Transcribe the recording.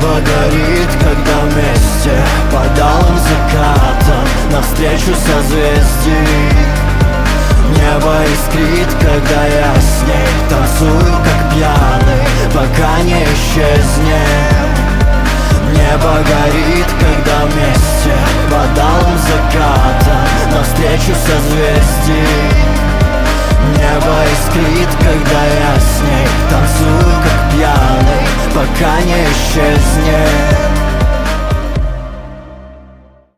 Небо горит, когда вместе под алым закатом навстречу созвездий. Небо искрит, когда я с ней танцую как пьяный, пока не исчезнем. Небо горит, когда вместе под алым закатом навстречу созвездий. Небо искрит, когда я с ней танцую как пьяный, пока не исчезнем.